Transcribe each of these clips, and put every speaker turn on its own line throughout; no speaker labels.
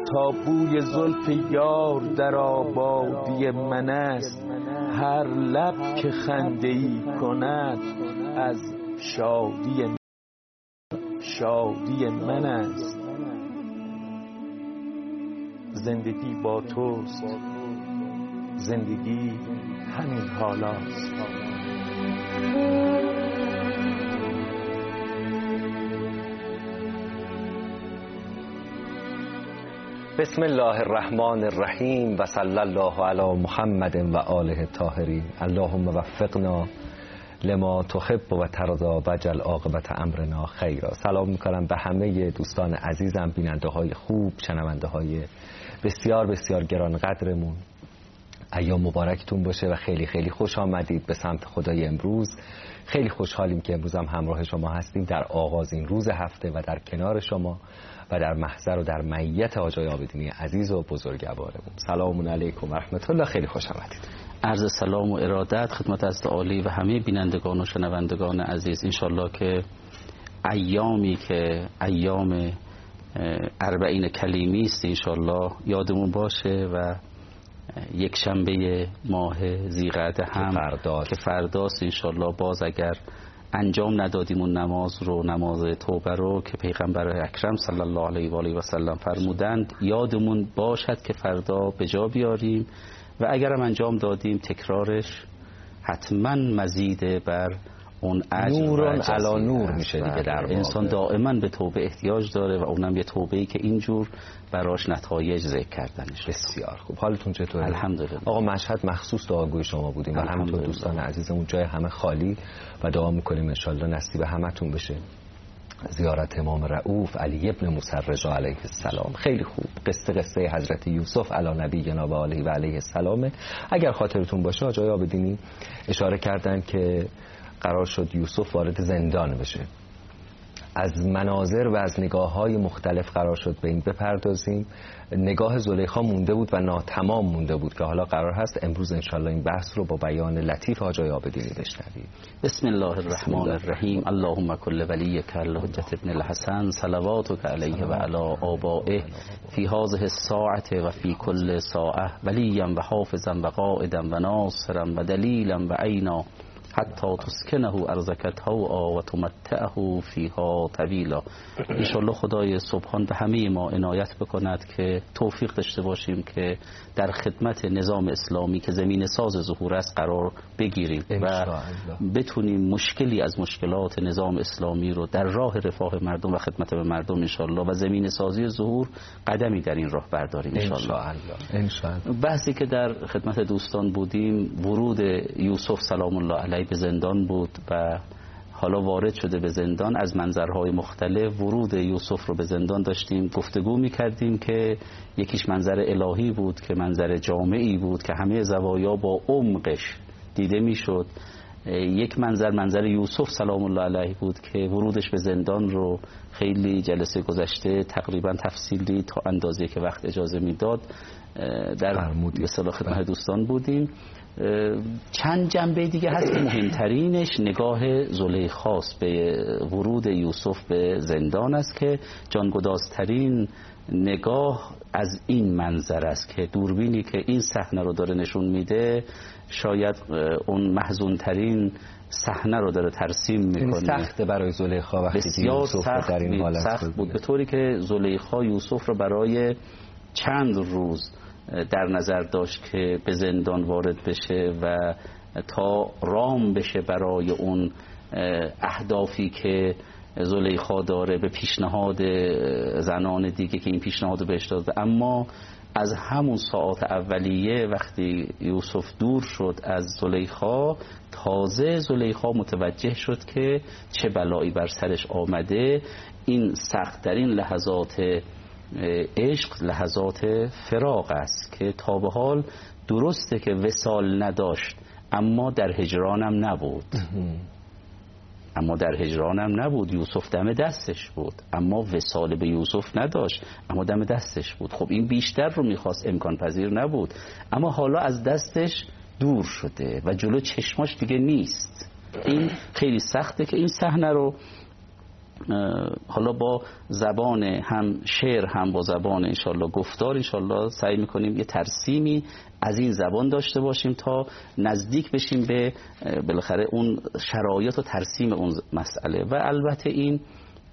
تا بوی زلف یار در آبادی من است. هر لب که خنده‌ای کند از شادی من است. زندگی با توست، زندگی همین حالاست.
بسم الله الرحمن الرحیم و صلی الله علی محمد و آله الطاهرین. اللهم وفقنا لما تحب و ترضی واجعل عاقبت امرنا خیرا. سلام میکنم به همه دوستان عزیزم، بیننده های خوب، شنونده های بسیار بسیار گرانقدرمون. ایام مبارکتون باشه و خیلی خیلی خوش آمدید به سمت خدای امروز. خیلی خوشحالیم که امروز هم همراه شما هستیم در آغاز این روز هفته و در کنار شما و در محضر و در معیت آقای عابدینی عزیز و بزرگوارمون. سلام علیکم و رحمت الله. خیلی خوش آمدید.
عرض سلام و ارادت خدمت حضرت عالی و همه بینندگان و شنوندگان عزیز. انشالله که ایامی که ایام اربعین کلیمی است انشالله یادمون باشه و یک شنبه ماه ذیقعده هم که فرداست انشالله باز اگر انجام ندادیم اون نماز رو، نماز توبه رو که پیغمبر اکرم صلی الله علیه و آله و سلم فرمودند یادمون باشد که فردا به جا بیاریم و اگرم انجام دادیم تکرارش حتما مزید بر اون اجر
نوران علی نور میشه دیگه. در
انسان دائما به توبه احتیاج داره و اونم یه توبه‌ای که اینجور براش نتایج ذکر کردنش.
بسیار خوب. حالتون چطوره؟
الحمدلله.
آقا مشهد مخصوص دعاگوی شما بودیم و همینطور دوستان عزیزمون جای همه خالی و دعا میکنیم انشالله نصیب همتون بشه زیارت امام رؤوف علی ابن موسی رضا علیه السلام. خیلی خوب. قصه حضرت یوسف علی نبینا و آله و علیه السلام. اگر خاطرتون باشه آقای عابدینی اشاره کردن که قرار شد یوسف وارد زندان بشه. از مناظر و از نگاه‌های مختلف قرار شد به این بپردازیم. نگاه زلیخا مونده بود و ناتمام مونده بود که حالا قرار هست امروز انشالله این بحث رو با بیان لطیف آقای عابدینی بشنویم.
بسم الله الرحمن الرحیم. اللهم کل ولیک الحجة ابن الحسن صلواتک علیه و علی آبائه فی هذه الساعة و فی کل ساعة ولیا و حافظا و قائدا و ناصرا و دلیلا و عینا حتی تسکنه ارزکت طوعا و تمتعه فیها طویلا. انشالله خدای سبحان به همه ما عنایت بکند که توفیق داشته باشیم که در خدمت نظام اسلامی که زمین ساز ظهور است قرار بگیریم و بتونیم مشکلی از مشکلات نظام اسلامی رو در راه رفاه مردم و خدمت به مردم انشالله و زمین سازی ظهور قدمی در این راه برداریم انشالله. بحثی که در خدمت دوستان بودیم ورود یوسف سلام الله علیه به زندان بود و حالا وارد شده به زندان. از منظرهای مختلف ورود یوسف رو به زندان داشتیم گفتگو می‌کردیم که یکیش منظر الهی بود که منظر جامعی بود که همه زوایا با عمقش دیده میشد. یک منظر یوسف سلام الله علیه بود که ورودش به زندان رو خیلی جلسه گذشته تقریبا تفصیلی تا اندازه که وقت اجازه میداد در اصطلاح خدمت دوستان بودیم. چند جنبه دیگه هست که مهمترینش نگاه زلیخاست به ورود یوسف به زندان است که جانگدازترین نگاه از این منظر است که دوربینی که این صحنه رو داره نشون میده شاید اون محزونترین صحنه رو داره ترسیم میکنه.
سخته برای زلیخا وقتی
بسیار
سخت در این حالت
سخت بود، به طوری که زلیخا یوسف رو برای چند روز در نظر داشت که به زندان وارد بشه و تا رام بشه برای اون اهدافی که زلیخا داره به پیشنهاد زنان دیگه که این پیشنهاد بهش داده. اما از همون ساعات اولیه وقتی یوسف دور شد از زلیخا تازه زلیخا متوجه شد که چه بلایی بر سرش آمده. این سخت‌ترین لحظات عشق لحظات فراق است که تا به حال درسته که وصال نداشت اما در هجرانم نبود. یوسف دم دستش بود اما وصال به یوسف نداشت اما دم دستش بود. خب این بیشتر رو میخواست، امکان پذیر نبود، اما حالا از دستش دور شده و جلو چشماش دیگه نیست. این خیلی سخته که این صحنه رو حالا با زبان هم شعر هم با زبان انشالله گفتار انشالله سعی میکنیم یه ترسیمی از این زبان داشته باشیم تا نزدیک بشیم به بالاخره اون شرایط و ترسیم اون مسئله. و البته این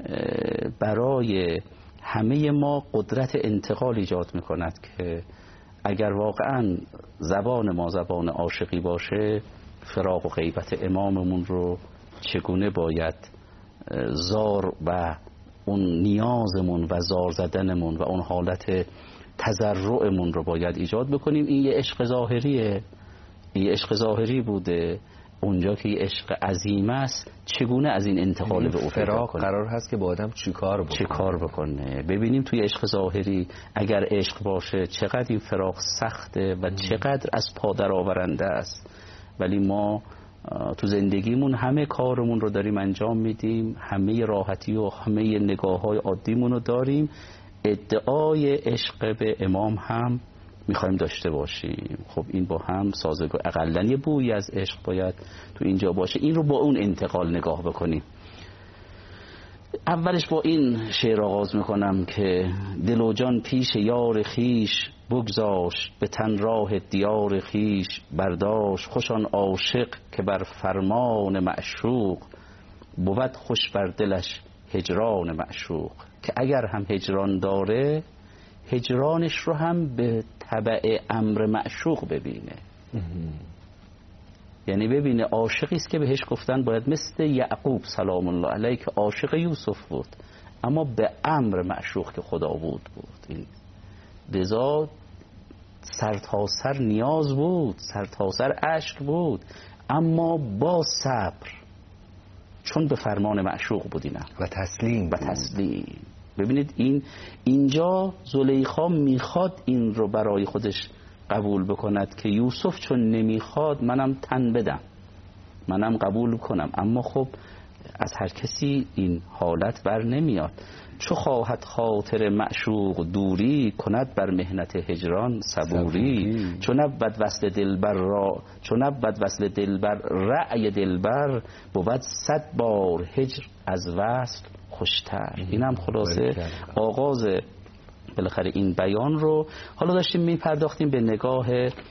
برای همه ما قدرت انتقال ایجاد میکند که اگر واقعا زبان ما زبان عاشقی باشه، فراق و غیبت اماممون رو چگونه باید زار و اون نیازمون و زار زدنمون و اون حالت تضرعمون رو باید ایجاد بکنیم. این یه عشق ظاهریه، این عشق ظاهری بوده. اونجا که یه عشق عظیم است چگونه از این انتقال به او
فراق قرار هست که با آدم چیکار
بکنه. ببینیم توی عشق ظاهری اگر عشق باشه چقدر این فراق سخته و چقدر از پا در آورنده است، ولی ما تو زندگیمون همه کارمون رو داریم انجام میدیم، همه راحتی و همه نگاه‌های عادیمون رو داریم، ادعای عشق به امام هم میخوایم داشته باشیم. خب این با هم سازگار، اقلاً یه بویی از عشق باید تو اینجا باشه. این رو با اون انتقال نگاه بکنیم. اولش با این شعر آغاز میکنم که دل و جان پیش یار خیش بگذاشت، به تن راه دیار خیش برداشت. خوشان عاشق که بر فرمان معشوق، بود خوش بر دلش هجران معشوق. که اگر هم هجران داره، هجرانش رو هم به تبع امر معشوق ببینه. یعنی ببینه عاشقی است که بهش گفتن باید مثل یعقوب سلام الله علیه که عاشق یوسف بود، اما به امر معشوق که خدا بود. این لذا سرتاسر نیاز بود، سرتاسر اشک بود، اما با صبر، چون به فرمان معشوق بود اینا
و تسلیم.
ببینید اینجا زلیخا میخواد این رو برای خودش قبول بکند که یوسف چون نمیخواد منم تن بدم، منم قبول کنم. اما خب از هر کسی این حالت بر نمیاد. چو خواهد خاطر معشوق دوری، کند بر مهنت هجران صبوری. چو نبود وصل دلبر رأی دلبر، بود 100 بار هجر از وصل خوشتر. این هم خلاصه آغاز بالاخره این بیان رو. حالا داشتیم میپرداختیم به نگاه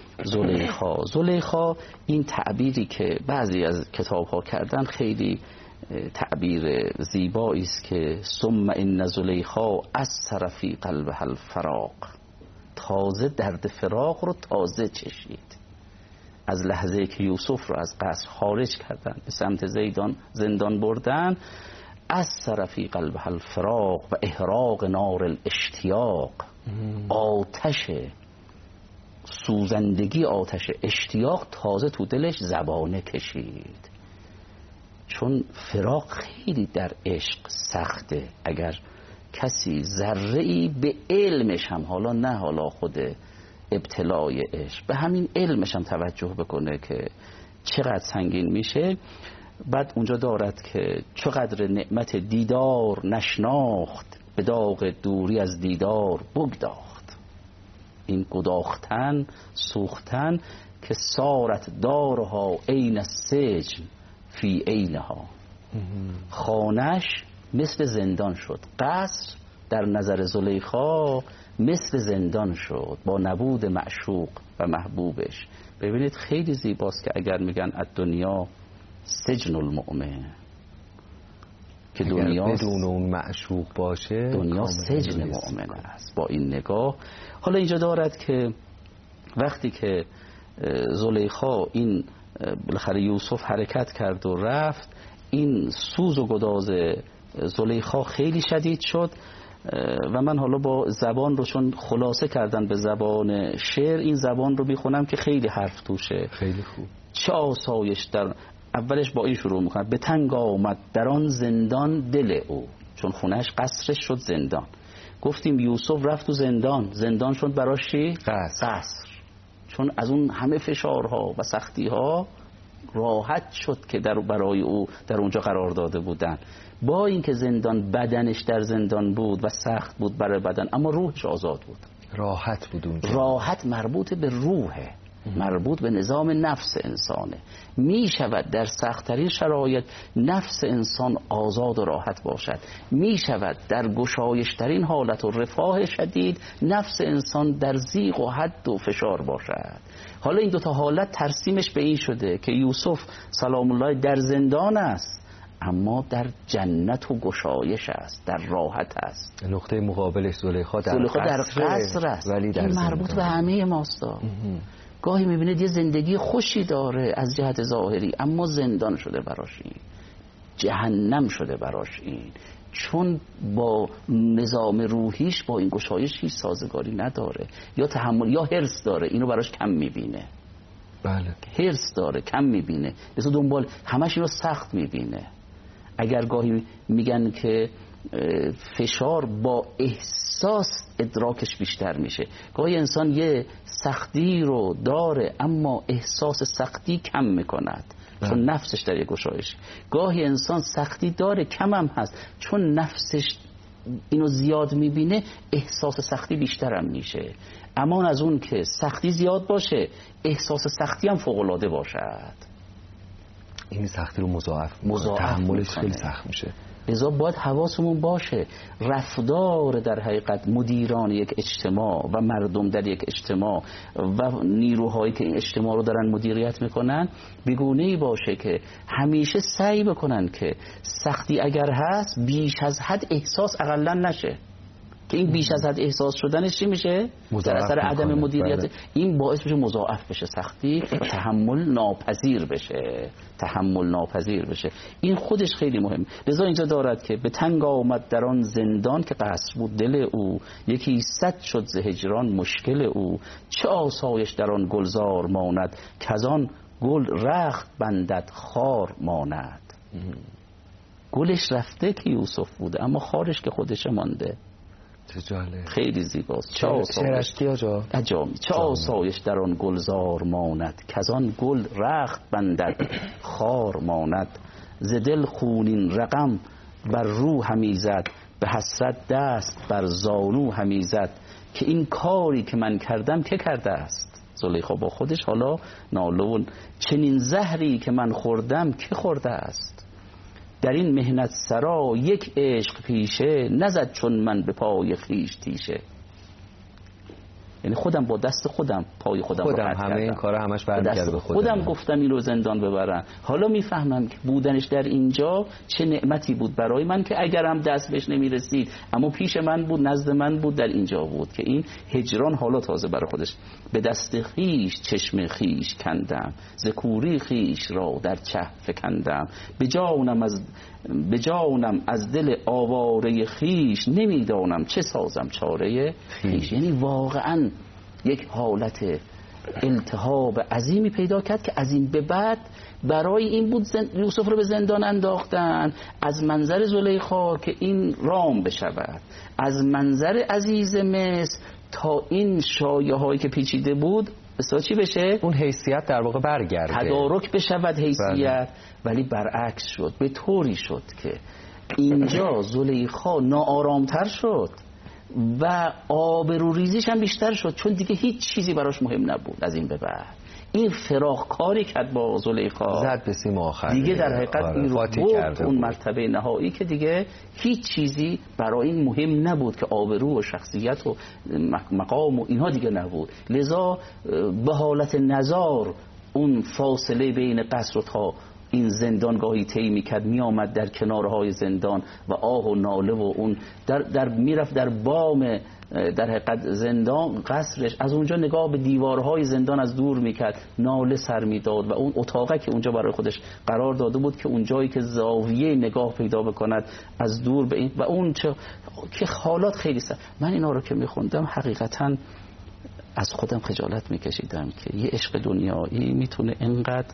زلیخا. این تعبیری که بعضی از کتاب ها کردن خیلی تعبیر زیبایی است که ثم ان زلیخا اثر فی قلبها الفراق. تازه درد فراق رو تازه چشید از لحظه که یوسف رو از قصر خارج کردن، به سمت زندان بردن. اثر فی قلبها الفراق و احراق نار الاشتیاق. آتش سوزندگی، آتش اشتیاق تازه تو دلش زبانه کشید. چون فراق خیلی در عشق سخته. اگر کسی ذره‌ای به علمش هم، حالا نه حالا خود ابتلای عشق، به همین علمش هم توجه بکنه که چقدر سنگین میشه، بعد اونجا دارد که چقدر نعمت دیدار نشناخت، به داغ دوری از دیدار بگداخت. این گداختن، سوختن که صارت دارها عین السجن فی عینها. خانش مثل زندان شد، قصر در نظر زلیخا مثل زندان شد با نبود معشوق و محبوبش. ببینید خیلی زیباست که اگر میگن الدنیا سجن المؤمن، که دنیا
بدون اون معشوق باشه
دنیا سجن مؤمن است. با این نگاه حالا اینجا دارد که وقتی که زلیخا این بالاخره یوسف حرکت کرد و رفت، این سوز و گداز زلیخا خیلی شدید شد. و من حالا با زبان رو چون خلاصه کردن به زبان شعر، این زبان رو میخونم که خیلی حرف توشه.
خیلی خوب.
چه آسایش در اولش با این شروع میکنه: به تنگ آمد در آن زندان دل او. چون خونش قصرش شد زندان. گفتیم یوسف رفت تو زندان شد براش چی؟ قصر. چون از اون همه فشارها و سختیها راحت شد که برای او در اونجا قرار داده بودن. با اینکه زندان بدنش در زندان بود و سخت بود برای بدن، اما روحش آزاد بود،
راحت بود اونجا.
راحت مربوط به روحه. مربوط به نظام نفس انسانه. می شود در سخت‌ترین شرایط نفس انسان آزاد و راحت باشد، می شود در گشایش‌ترین حالت و رفاه شدید نفس انسان در ضیق و حد و فشار باشد. حالا این دوتا حالت ترسیمش به این شده که یوسف سلام الله در زندان است اما در جنت و گشایش است، در راحت است.
نقطه مقابلش زلیخا در
قصر است.
ولی در
این مربوط به همه ماست. گاهی میبینید یه زندگی خوشی داره از جهت ظاهری اما زندان شده براش، این جهنم شده براش، این چون با نظام روحیش با این گشایش هیچ سازگاری نداره، یا تحمل یا حرص داره، اینو براش کم میبینه.
بله،
حرص داره، کم میبینه، مثلا دنبال همش اینو سخت میبینه. اگر گاهی میگن که فشار با احساس ادراکش بیشتر میشه، گاهی انسان یه سختی رو داره اما احساس سختی کم میکند چون نفسش در یک گشایش. گاهی انسان سختی داره کم هم هست چون نفسش اینو زیاد میبینه
احساس سختی بیشتر هم میشه. امان از اون که سختی زیاد باشه احساس سختی هم فوق‌العاده باشد. این سختی رو مضاعف تحملش خیلی سخت میشه. لذا باید حواسمون باشه رفتار در حقیقت مدیران یک اجتماع و مردم در یک اجتماع و نیروهایی که این اجتماع رو دارن مدیریت میکنن بگونه‌ای باشه که همیشه سعی بکنن که سختی اگر هست بیش از حد احساس اقلا نشه، که این بیش از حد احساس شدنش چی میشه؟ در اثر عدم مدیریت بله. این باعث میشه مضاعف بشه سختی و تحمل ناپذیر بشه. این خودش خیلی مهم. لذا اینجا دارد که به تنگ آمد در آن زندان که قصر بود دل او، یکی صد شد ز هجران مشکل او، چه آسایش در آن گلزار ماند کزان گل رخت بندد خار ماند. گلش رفته که یوسف بوده اما خارش که خودش مانده. خیلی زیباست. چه آسایش در آن گلزار ماند کزان گل رخت بندد خار ماند، ز دل خونین رقم بر رو همی زد، به حسرت دست بر زانو همی زد، که این کاری که من کردم که کرده است. زلیخا با خودش حالا نالون چنین زهری که من خوردم که خورده است. در این مهنت سرا یک عشق پیشه، نزد چون من به پای خویش تیشه. یعنی خودم با دست خودم پای خودم راحت
همه
کردم.
این کارا همش برمیگرده به
خودم گفتم این رو زندان ببرن. حالا میفهمم که بودنش در اینجا چه نعمتی بود برای من که اگرم دست بهش نمیرسید اما پیش من بود، نزد من بود، در اینجا بود که این هجران حالا تازه برای خودش. به دست خیش چشم خیش کندم، ز کوری خیش را در چه فکندم، به جانم از دل آواره خیش، نمیدانم چه سازم چاره خیش. یعنی واقعا یک حالت التهاب عظیمی پیدا کرد که از این به بعد برای این بود یوسف رو به زندان انداختن، از منظر زلیخا که این رام بشود، از منظر عزیز مصر تا این شایعه هایی که پیچیده بود بسیار چی بشه؟
اون حیثیت در واقع برگرده،
تدارک بشود حیثیت. ولی برعکس شد، به طوری شد که اینجا زلیخا ناآرامتر شد و آبروریزیش هم بیشتر شد، چون دیگه هیچ چیزی براش مهم نبود. از این به بعد این فراق کاری کرد با زلیخا،
زد به سیم آخر
دیگه در حقیقت این رو برد اون مرتبه نهایی که دیگه هیچ چیزی برای این مهم نبود، که آبرو و شخصیت و مقام و اینها دیگه نبود. لذا به حالت نزار اون فاصله بین قصر و تا این زندانگاهی طی میکرد، میآمد در کنارهای زندان و آه و ناله و اون در میرفت در بام در حقیقت زندان قصرش، از اونجا نگاه به دیوارهای زندان از دور میکرد، ناله سر میداد و اون اتاقه که اونجا برای خودش قرار داده بود که اونجایی که زاویه نگاه پیدا بکند از دور به این و اون که حالات خیلی من اینا رو که میخوندم حقیقتا از خودم خجالت میکشیدم که یه عشق دنیایی میتونه اینقدر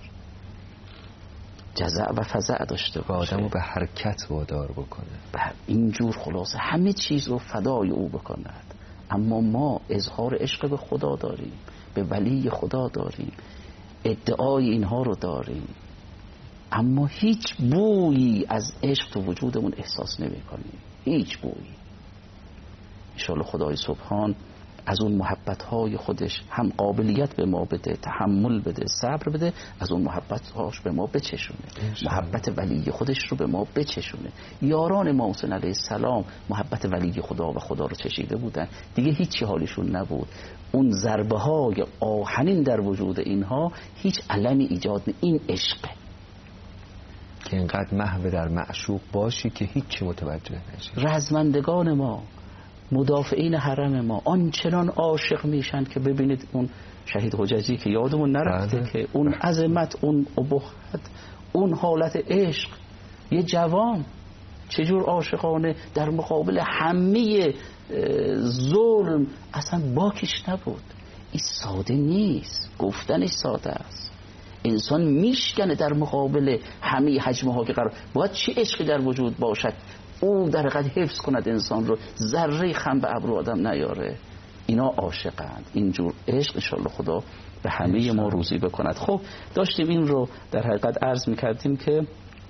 جزع و فزع داشته باشه،
آدمو به حرکت وادار بکنه،
اینجور خلاصه همه چیز رو فدای او بکند. اما ما اظهار عشق به خدا داریم، به ولی خدا داریم، ادعای اینها رو داریم، اما هیچ بویی از عشق تو وجودمون احساس نمی کنیم، هیچ بویی. انشاءالله خدای سبحان
از اون محبت‌های خودش هم قابلیت به ما بده، تحمل بده، صبر بده، از اون محبت‌هاش به ما بچشونه، محبت ولی خودش رو به ما بچشونه. یاران امام حسین علیه السلام محبت ولی خدا و خدا رو چشیده بودن، دیگه هیچی حالشون نبود. اون ضربه‌های آهنین در وجود اینها هیچ علمی ایجاد نه. این عشقه
که اینقدر محو در معشوق باشی که هیچی متوجه نشی.
رزمندگان ما، مدافعین حرم ما آنچنان عاشق میشن که ببینید اون شهید حججی که یادمون نرفته که اون عظمت، اون ابهت، اون حالت عشق، یه جوان چجور عاشقانه در مقابل همه ظلم اصلا باکش نبود. این ساده نیست، گفتنش ساده است. انسان میشکنه در مقابل همه حجمه ها که قرار. باید چه عشقی در وجود باشد او در حقیقت حفظ کند انسان رو، ذره خم به ابرو آدم نیاره. اینا عاشقند. اینجور عشق انشالله خدا به همه ما روزی بکند. خب داشتیم این رو در حقیقت عرض میکردیم که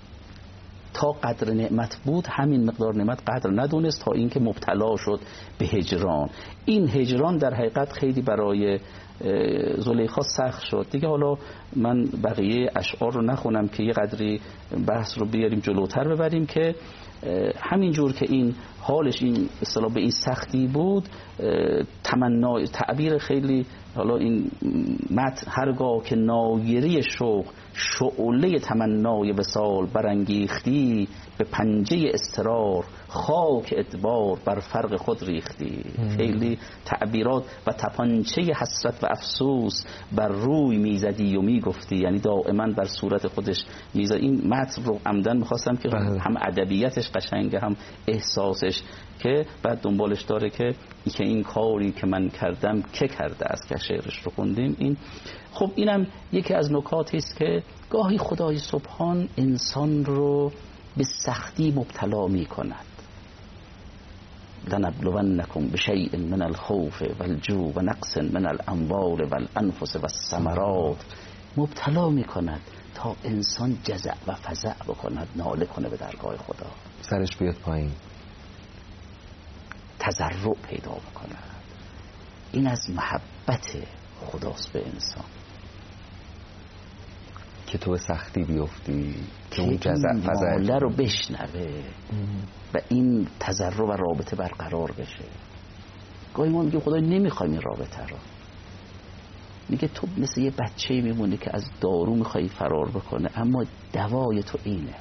تا قدر نعمت بود همین مقدار نعمت قدر ندونست، تا اینکه مبتلا شد به هجران. این هجران در حقیقت خیلی برای زلیخا سخت شد دیگه. حالا من بقیه اشعار رو نخونم که یه قدری بحث رو بیاریم جلوتر ببریم که همینجور که این حالش این اصطلاح به این سختی بود، تمنا تعبیر خیلی، حالا این متن هرگاه که ناگری شوق شعله تمنای وصال برانگیختی، به پنجه اضطرار خاک ادبار بر فرق خود ریختی. خیلی تعبیرات و تپانچه حسرت و افسوس بر روی میزدی و میگفتی، یعنی دائما بر صورت خودش میزد. این متن رو عمدن میخواستم که هم ادبیاتش قشنگه هم احساسش، که بعد دنبالش داره که این کاری که من کردم که کرده است، که شعرش رو خوندیم. این خب اینم یکی از نکاتی است که گاهی خدای سبحان انسان رو به سختی مبتلا می کند. لنبلونکم بشیء من الخوف والجوع و نقص من الاموال والانفس والثمرات، مبتلا می کند تا انسان جزع و فزع بکند، ناله کنه به درگاه خدا،
سرش بیاد پایین،
تضرع پیدا بکند. این از محبت خداست به انسان که
تو به سختی بیفتی، که اون جزع فزع
ناله رو بشنوه و این تضرع و رابطه برقرار بشه. گاهی ما میگیم خدای نمیخوایم این رابطه رو، میگه تو مثل یه بچه‌ای میمونی که از دارو میخوای فرار بکنه، اما دوای تو اینه.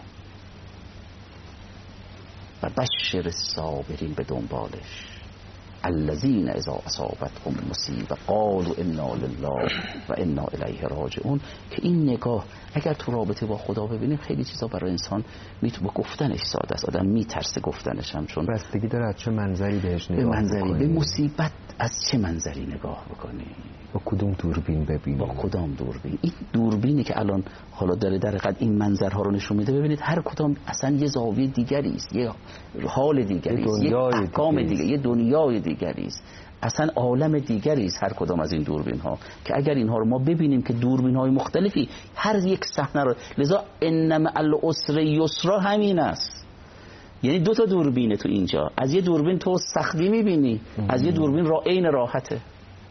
و بشر الصابرین به دنبالش، الذین اذا اصابتهم مصیبه قالوا انا لله و انا الیه راجعون. که این نگاه اگر تو رابطه با خدا ببینیم خیلی چیزا برای انسان با گفتنش ساده است، آدم میترسه گفتنش، هم چون
بستگی داره از چه منظری بهش نگاه
به منظری
بکنی.
به مصیبت از چه منظری نگاه بکنی،
با کدوم دوربین ببینی،
با کدام دوربین. این دوربینی که الان حالا داره در حقیقت این منظرها رو نشون میده، ببینید هر کدام اصلا یه زاویه دیگری است، یه حال دیگری است، یه احکام دیگری، یه دنیای دیگری است، اصلا عالم دیگری است هر کدام از این دوربین ها. که اگر اینها رو ما ببینیم که دوربین های مختلفی هر یک صحنه رو، لذا ان مع العسر یسرا همین است. یعنی دو تا دوربینه تو اینجا، از یه دوربین تو سختی میبینی، از یه دوربین عین راحته.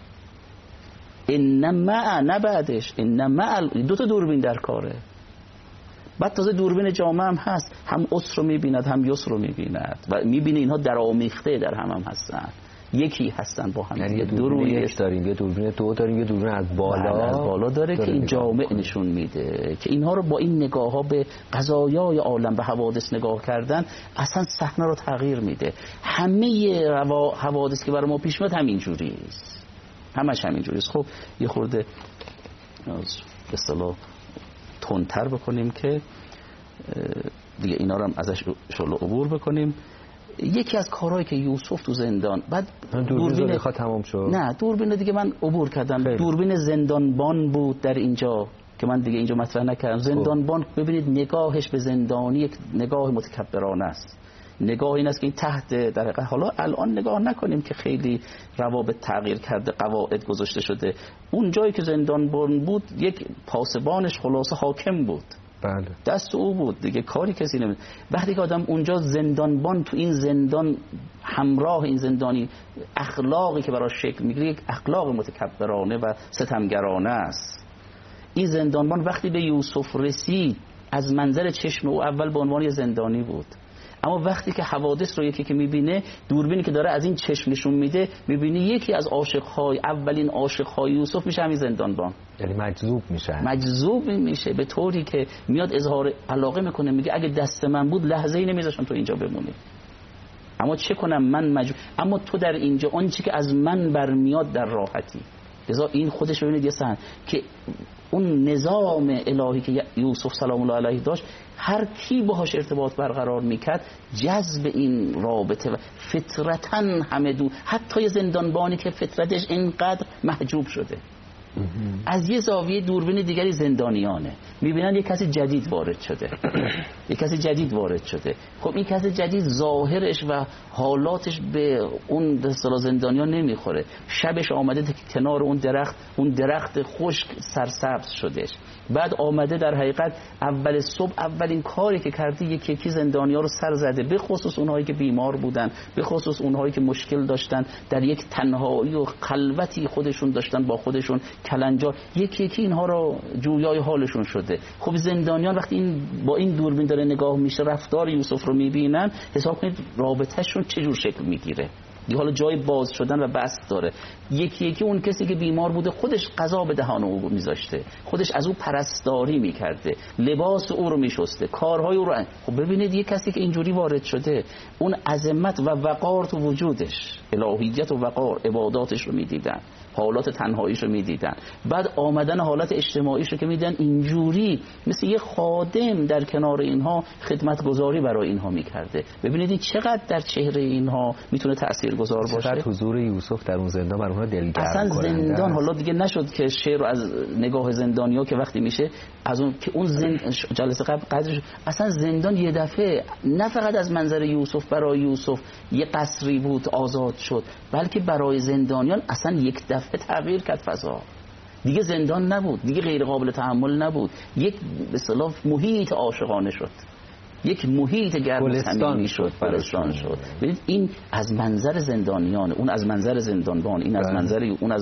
انما نه بعدش انما دو تا دوربین در کاره. بعد تازه دوربین جامع هم هست، هم عسر رو میبیند هم یسر رو میبیند و میبینه اینها در آمیخته در هم هستن، یکی هستن با هم.
یعنی یه دوربین یک داریم، یه دوربین دو داریم، یه دوربین از بالا
داره که این جامع نشون میده که اینها رو با این نگاه ها به قضایای عالم به حوادث نگاه کردن اصلا صحنه رو تغییر میده. همه حوادث که برای ما پیش میاد همین جوری است، همش همین جوری است. خب یه خورده به اصطلاح تندتر بکنیم که دیگه اینا رو هم ازش شلو عبور بکنیم. یکی از کارهایی که یوسف تو زندان، بعد
دوربین تمام شد،
نه دوربین دیگه من عبور کردم خیلی. دوربین زندانبان بود در اینجا که من دیگه اینجا مطرح نکردم. زندانبان ببینید نگاهش به زندانی یک نگاه متکبرانه است. نگاه این است که این تحت در حقیقت، حالا الان نگاه نکنیم که خیلی روابط تغییر کرده، قواعد گذاشته شده. اون جایی که زندانبان بود یک پاسبانش خلاصه حاکم بود،
بله.
دست او بود دیگه، کاری کسی نمید. وقتی که آدم اونجا زندانبان تو این زندان همراه این زندانی، اخلاقی که براش شکل میگیره یک اخلاق متکبرانه و ستمگرانه است. این زندانبان وقتی به یوسف رسید از منظر چشم او اول به عنوان یه زندانی بود، اما وقتی که حوادث رو یکی که میبینه، دوربینی که داره از این چشم نشون میده، میبینه یکی از عاشق‌های، اولین عاشق‌های یوسف میشه همین زندانبان.
یعنی مجذوب میشه به طوری که میاد اظهار علاقه میکنه، میگه اگه دست من بود لحظه‌ای نمیذاشم تو اینجا بمونی، اما چه کنم من اما تو در اینجا اون چی که از من برمیاد در راحتی. لذا این خودش ببینید یه سن که اون نظام الهی که یوسف سلام الله علیه داشت، هر کی باهاش ارتباط برقرار میکرد جذب این رابطه و فطرتاً همه حتی زندانبانی که فطرتش اینقدر محجوب شده از یه زاویه دوربین دیگری زندانیانه میبینن یک کسی جدید وارد شده. خب این کسی جدید ظاهرش و حالاتش به اون زندانیان نمیخوره. شبش آمده کنار اون درخت خشک سرسبز شدهش، بعد آمده در حقیقت اول صبح اولین کاری که کرده یکی زندانیان رو سر زده، به خصوص اونهایی که بیمار بودن، به خصوص اونهایی که مشکل داشتن، در یک تنهایی و خلوتی خودشون داشتن با خودشون کلنجار، یکی اینها رو جویای حالشون شده. خب زندانیان وقتی با این دوربین داره نگاه میشه رفتار یوسف رو میبینن، حساب کنید رابطهشون چجور شکل میگیره. حالا جای باز شدن و بست داره. یکی اون کسی که بیمار بوده خودش غذا به دهان او میذاشته، خودش از او پرستاری میکرده، لباس او رو میشسته، کارهای او رو. خب ببینید یک کسی که اینجوری وارد شده، اون عظمت و وقار تو وجودش، الوهیت و وقار، عباداتش رو میدیدن، حالات تنهاییش رو میدیدن، بعد آمدن حالات اجتماعیش رو که میدن اینجوری مثل یه خادم در کنار اینها خدمتگزاری برای اینها میکرده. ببینید این چقدر در چهره اینها میتونه تاثیرگذار باشه. چقدر حضور یوسف در اون زندان برای اونها دلگرم کننده.
اصلا زندان حالا دیگه نشد که شعر رو از نگاه زندانیا که وقتی میشه از اون که اون جلسه قبل قدرش، اصلا زندان یه دفعه نه فقط از منظر یوسف برای یوسف یه قصری بود آزاد شد، بلکه برای زندانیان اصلا یک دفعه تغییر کرد فضا. دیگه زندان نبود، دیگه غیر قابل تحمل نبود، یک به اصطلاح محیط عاشقانه شد، یک محیط گرم و صمیمی شد، گلستان شد. ببینید این از منظر زندانیان، اون از منظر زندانبان، این از منظر اون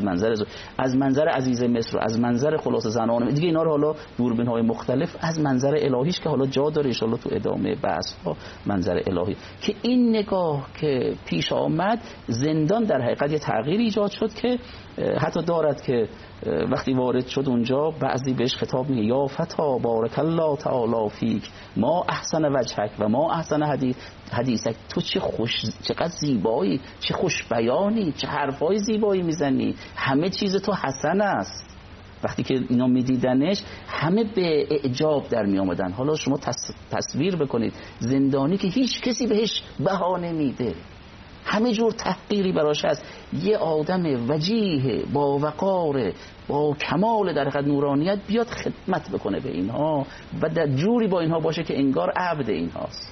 از منظر عزیز مصر، از منظر خلاص زنان دیگه، اینا رو حالا دوربین‌های مختلف از منظر الهیش که حالا جا داره ان شاء الله تو ادامه بحث‌ها منظر الهی که این نگاه که پیش آمد زندان در حقیقت یه تغییر ایجاد شد که حتی دارد که وقتی وارد شد اونجا بعضی بهش خطاب میگه یا فتا بارک الله تعالی فیک ما احسن وجهک و ما احسن حدیثک، تو چقدر زیبایی، چه خوش بیانی، چه حرفای زیبایی میزنی، همه چیز تو حسن است. وقتی که اینا میدیدنش همه به اعجاب در می آمدن. حالا شما تصویر بکنید زندانی که هیچ کسی بهش بها نمیده، همه جور تحقیری براش هست، یه آدم وجیه با وقار با کمال در حقیقت نورانیت بیاد خدمت بکنه به اینها و در جوری با اینها باشه که انگار عبد اینهاست،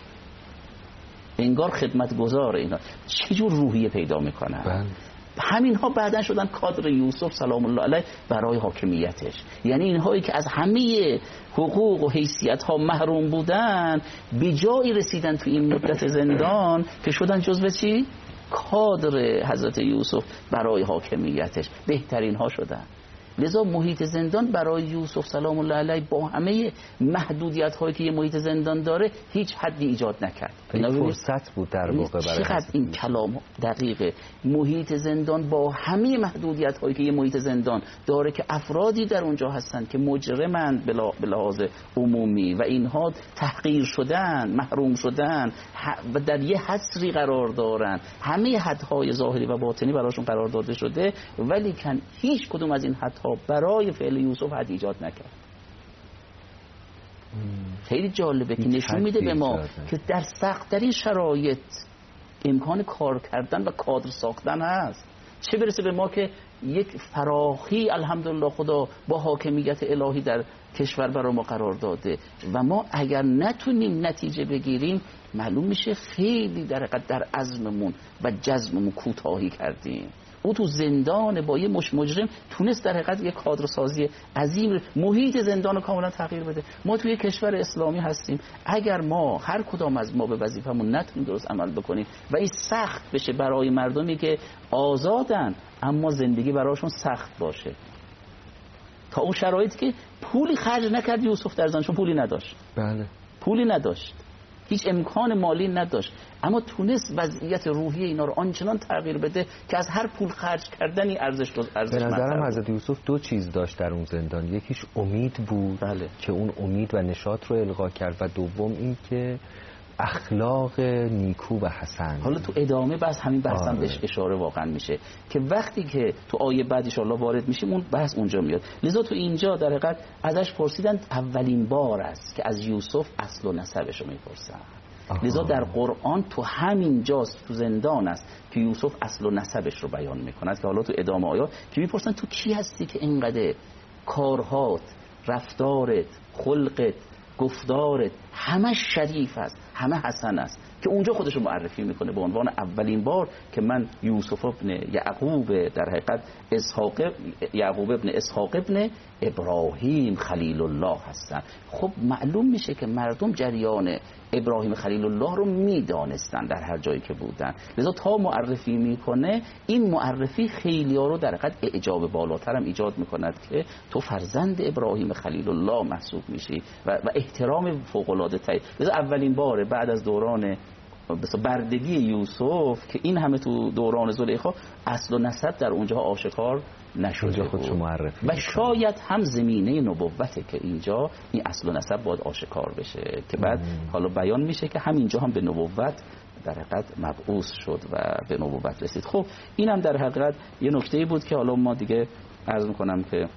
انگار خدمتگزار اینها. چجور روحیه پیدا میکنن؟ همینها بعدن شدن کادر یوسف سلام الله علیه برای حاکمیتش. یعنی اینهایی که از همه حقوق و حیثیت ها محروم بودن به جایی رسیدن تو این مدت زندان که شدن جزو چی؟ کادر حضرت یوسف برای حاکمیتش، بهترین ها شدن. لذا محیط زندان برای یوسف سلام الله علیه با همه محدودیت هایی که یه محیط زندان داره هیچ حدی ایجاد نکرد.
این فرصت بود در واقع برای
چقدر این کلام دقیقه. محیط زندان با همه محدودیت هایی که یه محیط زندان داره که افرادی در اونجا هستن که مجرمند به لحاظ عمومی و اینها تحقیر شدن، محروم شدن و در یه حصری قرار دارن، همه حدهای ظاهری و باطنی براشون قرار داده شده، ولی کن هیچ کدوم از این حدها برای فعل یوسف حد ایجاد نکرد. خیلی جالبه که نشون میده به ما که در سخت‌ترین شرایط امکان کار کردن و کادر ساختن هست. چه برسه به ما که یک فراخی الحمدلله خدا با حاکمیت الهی در کشور برای ما قرار داده و ما اگر نتونیم نتیجه بگیریم معلوم میشه خیلی در عزممون و جزممون کوتاهی کردیم. او تو زندان با یه مجرم تونست در حقیقت یک کادرسازی عظیم، محیط زندان رو کاملا تغییر بده. ما توی کشور اسلامی هستیم، اگر ما هر کدام از ما به وظیفمون نتونیم درست عمل بکنیم و این سخت بشه برای مردمی که آزادن اما زندگی براشون سخت باشه، تا اون شرایطی که پولی خرج نکرد یوسف در زندان، چون پولی نداشت.
بله.
پولی نداشت، هیچ امکان مالی نداشت، اما تونست وضعیت روحی اینا رو آنچنان تغییر بده که از هر پول خرج کردنی ارزش
به نظرم حضرت یوسف دو چیز داشت در اون زندان. یکیش امید بود،
بله.
که اون امید و نشاط رو القا کرد، و دوم این که اخلاق نیکو و حسن.
حالا تو ادامه بحث همین بحث هم بهش اشاره واقعا میشه که وقتی که تو آیه بعد ان شاءالله وارد میشیم اون بحث اونجا میاد. لذا تو اینجا در حقیقت ازش پرسیدن اولین بار است که از یوسف اصل و نسبش رو میپرسن. لذا در قرآن تو همین جاست، تو زندان است که یوسف اصل و نسبش رو بیان میکند که حالا تو ادامه آیات که میپرسن تو کی هستی که اینقدر کارهات، رفتارت، خلقت، گفتارت همه شریف است، همه حسن است، که اونجا خودش رو معرفی میکنه به عنوان اولین بار که من یوسف ابن یعقوب، در حقیقت یعقوب ابن اسحاق ابن ابراهیم خلیل الله هستن. خب معلوم میشه که مردم جریان ابراهیم خلیل الله رو میدانستن در هر جایی که بودن. لذا تا معرفی میکنه این معرفی خیلی ها رو در حقیقت اعجاب بالاتر هم ایجاد میکند که تو فرزند ابراهیم خلیل الله محسوب میشی و احترام فوق العاده تایی. لذا اولین باره بعد از دوران بردگی یوسف که این همه تو دوران زلیخا اصل و نسب در اونجا آشکار نشده
خودشو معرفی
و شاید هم زمینه نبوته که اینجا این اصل و نسب باید آشکار بشه که بعد حالا بیان میشه که همینجا هم به نبوت در حقیقت مبعوث شد و به نبوت رسید. خب این هم در حقیقت یه نکته‌ای بود که حالا ما دیگه عرض میکنم که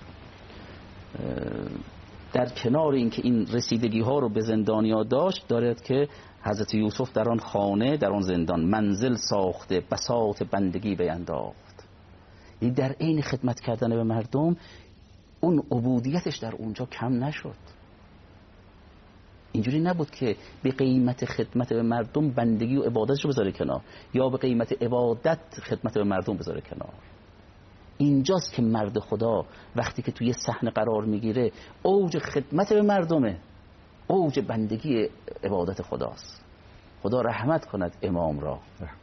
در کنار اینکه این رسیدگی ها رو به زندانیا داشت، دارد که حضرت یوسف در آن خانه، در آن زندان منزل ساخته، بساط بندگی بینداخت. این در عین خدمت کردن به مردم اون عبودیتش در اونجا کم نشد. اینجوری نبود که به قیمت خدمت به مردم بندگی و عبادتش رو بذاره کنار یا به قیمت عبادت خدمت به مردم بذاره کنار. اینجاست که مرد خدا وقتی که توی صحنه قرار میگیره اوج خدمت به مردمه، اوج بندگی عبادت خداست. خدا رحمت کند امام را،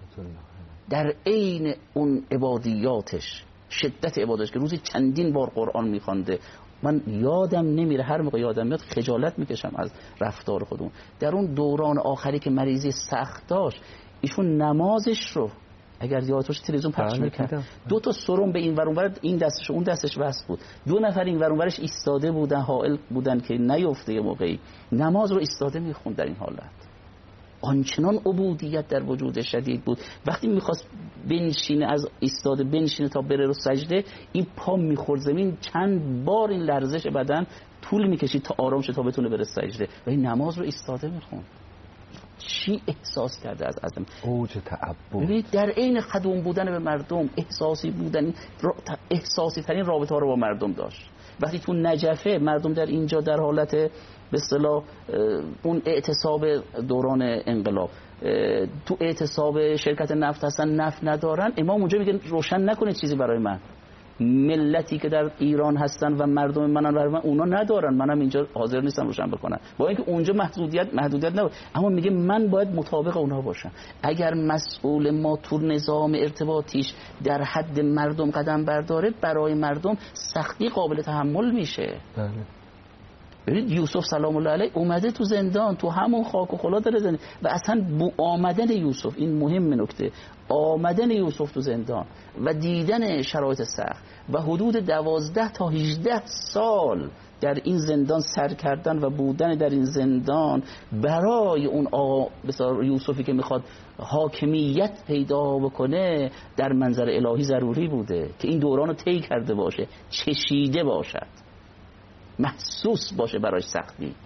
در عین اون عبادیاتش، شدت عبادتش که روزی چندین بار قرآن میخوانده، من یادم نمیره، هر موقع یادم میاد خجالت میکشم از رفتار خودمون. در اون دوران آخری که مریضی سخت داشت، ایشون نمازش رو اگر یادتوش تلویزیون پخش میکرد، دو تا سرم به این ور اون ور، این دستش اون دستش وصل بود، دو نفر این ور اون ورش ایستاده بودن، حائل بودن که نیفته، یه موقعی نماز رو ایستاده میخوند. در این حالت آنچنان عبودیت در وجود شدید بود. وقتی میخواست بنشینه، از ایستاده بنشینه تا بره رو سجده، این پا میخورد زمین، چند بار این لرزش بدن طول میکشید تا آرام شه تا بتونه بره سجده، و این نماز رو ایستاده میخوند. چی احساس کرده از عظمت،
اوج تعبد.
ببینید در عین خدوم بودن به مردم، احساسی بودن، احساسی ترین رابطه ها رو با مردم داشت. وقتی تو نجفه مردم در اینجا در حالت به اصطلاح اون اعتصاب دوران انقلاب، تو اعتصاب شرکت نفت هستن، نفت ندارن، امام اونجا میگه روشن نکنید چیزی برای من. ملتی که در ایران هستن و مردم منن برای من، اونا ندارن، منم اینجا حاضر نیستم روشن بکنم، با اینکه اونجا محدودیت نبود، اما میگه من باید مطابق اونها باشم. اگر مسئول ما تو نظام ارتباطیش در حد مردم قدم برداره، برای مردم سختی قابل تحمل میشه.
بله.
ببینید یوسف سلام الله علیه اومده تو زندان، تو همون خاک و خلا داره زندان، و اصلا آمدن یوسف، این مهم نکته، آمدن یوسف تو زندان و دیدن شرایط سخت و حدود 12 تا 18 سال در این زندان سر کردن و بودن در این زندان برای اون بسیار یوسفی که میخواد حاکمیت پیدا بکنه در منظر الهی ضروری بوده که این دوران رو طی کرده باشه، چشیده باشد، محسوس باشه برای سختی.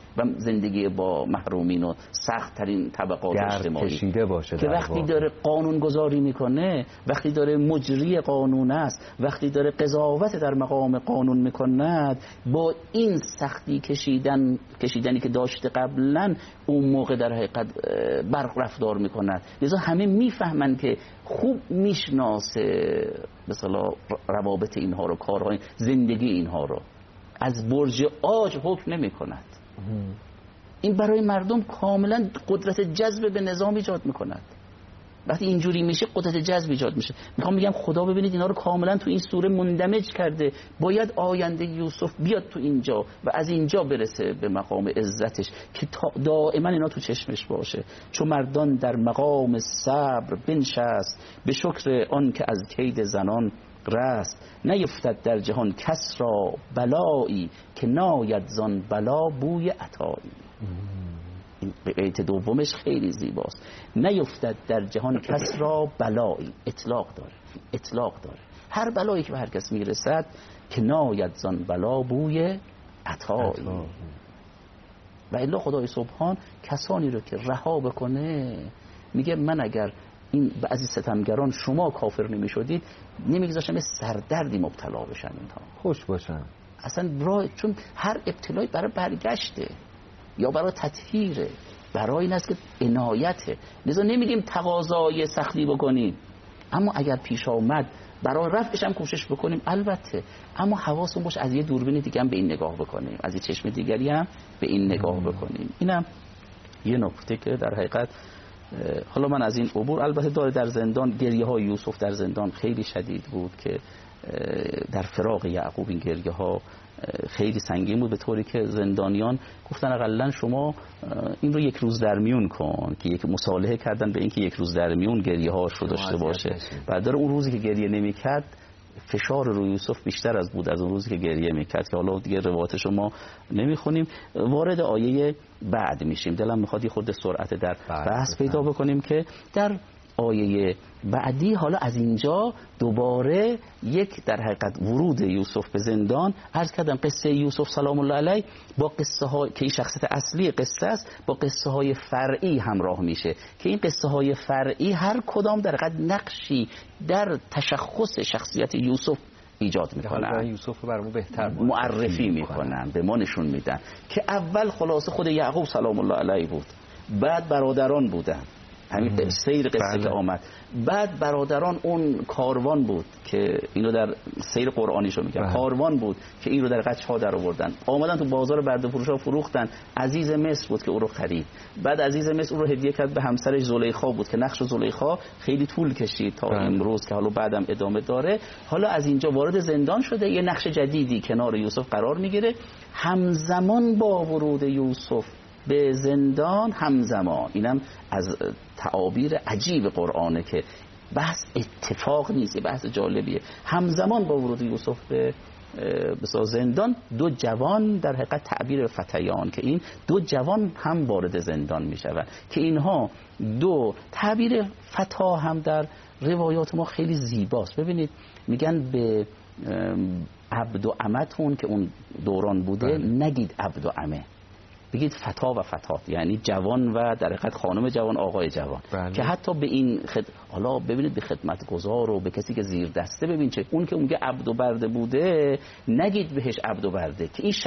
و زندگی با محرومین و سخت ترین طبقات اجتماعی
باشه
که وقتی داره قانون گذاری میکنه، وقتی داره مجری قانون است، وقتی داره قضاوت در مقام قانون میکند، با این سختی کشیدنی که داشته قبلا اون موقع در حقیقت برق رفتار میکند. لذا همه میفهمن که خوب میشناسه مثلا روابط اینها رو، کارهای زندگی اینها رو. از برج عاج حکم نمی کند. این برای مردم کاملا قدرت جذب به نظام ایجاد می کند. وقتی اینجوری میشه قدرت جذب ایجاد میشه. میخوام بگم خدا ببینید اینا رو کاملا تو این سوره مندمج کرده. باید آینده یوسف بیاد تو اینجا و از اینجا برسه به مقام عزتش که دائما اینا تو چشمش باشه. چون مردان در مقام صبر بنشست، به شکر آن که از کید زنان رست. نیفتد در جهان کس را بلایی، که ناید زان بلا بوی عطایی. این بیت دومش خیلی زیباست. نیفتد در جهان کس را بلایی، اطلاق داره. هر بلایی که به هر کس میرسد، که ناید زان بلا بوی عطایی. و الا خدای سبحان کسانی رو که رها بکنه، میگه من اگر این بعضی ستمگران شما کافر نمی شدید، نمیگذاشتم یه سردردی مبتلا بشن، اینها
خوش باشن
اصلا چون هر ابتلایی برای برگشته یا برای تطهیره، برای این است که عنایته. لذا نمیگیم تقاضای سختی بکنیم، اما اگر پیش آمد برای رفعش هم کوشش بکنیم البته، اما حواسمون باشه از یه دوربین دیگه هم به این نگاه بکنیم، از یه چشم دیگری هم به این نگاه بکنیم. اینم یه نکته که در حقیقت حالا من از این عبور، البته داره در زندان گریه های یوسف در زندان خیلی شدید بود که در فراق یعقوب این گریه ها خیلی سنگین بود، به طوری که زندانیان گفتن اقلن شما این رو یک روز در میون کن، که یک مصالحه کردن به این که یک روز در میون گریه هاش رو داشته باشه. بعد داره اون روزی که گریه نمی‌کرد فشار روی یوسف بیشتر از بود از اون روزی که گریه میکرد، که حالا دیگه روایتش ما نمیخونیم. وارد آیه بعد میشیم. دلم میخواد یه خورده سرعت در بحث پیدا بکنیم که در آیه بعدی حالا از اینجا دوباره یک در حقیقت ورود یوسف به زندان. عرض کردم قصه یوسف سلام الله علیه با قصه ها که این شخصیت اصلی قصه است، با قصه های فرعی همراه میشه که این قصه های فرعی هر کدام در حقیقت نقشی در تشخص شخصیت یوسف ایجاد میکنن،
یوسف رو برامون بهتر
معرفی میکنن، به ما نشون میدن که اول خلاصه خود یعقوب سلام الله علیه بود، بعد برادران بودن، همین سیر قصه که آمد، بعد برادران اون کاروان بود که اینو در سیر قرآنیشو میگن، کاروان بود که این رو در قچ ها در آوردن، آمدن تو بازار برده فروش ها فروختن. عزیز مصر بود که او رو خرید، بعد عزیز مصر او رو هدیه کرد به همسرش زلیخا بود که نقش زلیخا خیلی طول کشید تا امروز که حالا بعدم ادامه داره. حالا از اینجا وارد زندان شده، یه نقش جدیدی کنار یوسف قرار میگیره. همزمان با ورود یوسف به زندان، همزمان، اینم از تعابیر عجیب قرآنه که بحث اتفاق نیست، یه بحث جالبیه. همزمان با ورود یوسف به زندان دو جوان، در حقیقت تعبیر فتیان، که این دو جوان هم وارد زندان میشوند که اینها دو تعبیر فتا هم در روایات ما خیلی زیباست. ببینید میگن به عبد و امتون که اون دوران بوده نگید عبد و امه، بگید فتا و فتات، یعنی جوان و در حقیقت خانم جوان، آقای جوان. که حتی به این حالا ببینید به خدمتگزار و به کسی که زیر دسته، ببین چه اون که اونگه عبد و برده بوده نگید بهش عبد و برده، که این